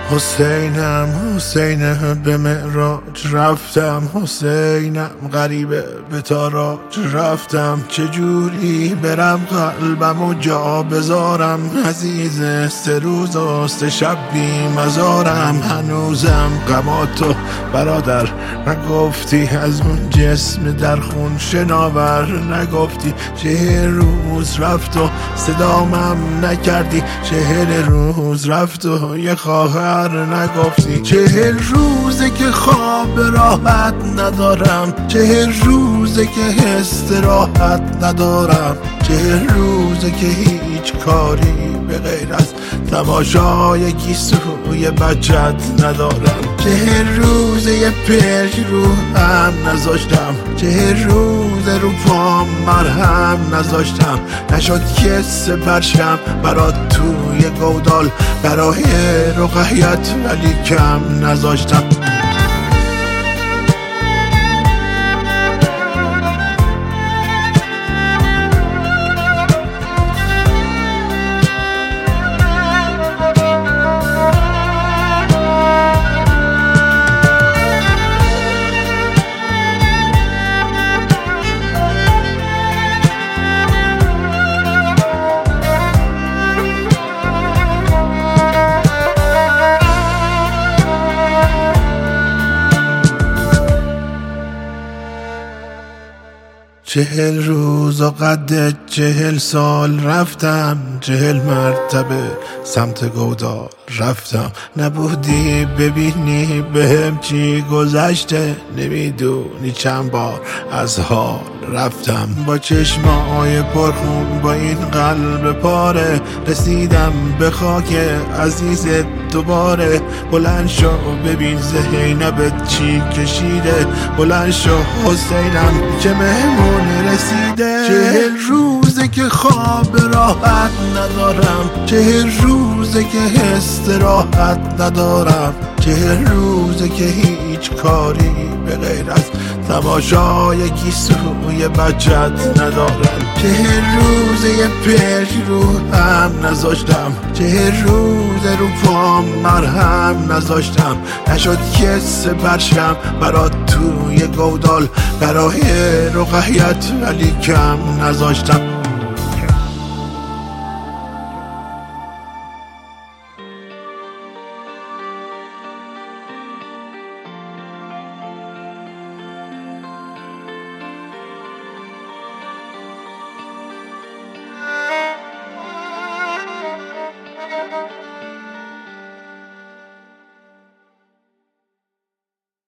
حسینم به معراج رفتم، حسینم غریبه به تاراج رفتم. چجوری برم قلبمو جا بذارم، عزیز 3 روز و 3 شب بی مزارم. هنوزم غماتو برادر نگفتی، از اون جسم در خون شناور نگفتی. 40 روز رفت و صدامم نکردی، 40 روز رفت و یه خواهر نگفتی. 40 روزه که خواب راحت ندارم، 40 روزه که استراحت ندارم، 40 روزه که هیچ کاری به غیر از تماشای گیسوی بچت ندارم. 40 روزه یه پرش رو هم نذاشتم، 40 روزه رو پام مرهم نذاشتم. نشد که سپرشم برات توی گودال، برای رقیت ولی کم نذاشتم. چهل روز و قد 40 سال رفتم، 40 مرتبه سمت گودال رفتم. نبودی ببینی بهم چی گذشته، نمیدونی چند بار از حال رفتم. با چشمای پرخون با این قلب پاره، رسیدم به خاک عزیزت دوباره. بلند شو ببین زینبت چی کشیده، بلند شو حسینم که مهمون رسیده. 40 روزه که خواب راحت ندارم، 40 روزه که استراحت ندارم، 40 روزه که هیچ کاری به غیر از تماشای گیسوی بچت ندارم. 40 روزه یه پرش رو هم نذاشتم، 40 روزه رو پام مرهم نذاشتم. نشد که سپرشم برات توی گودال، برای رقیت ولی کم نذاشتم.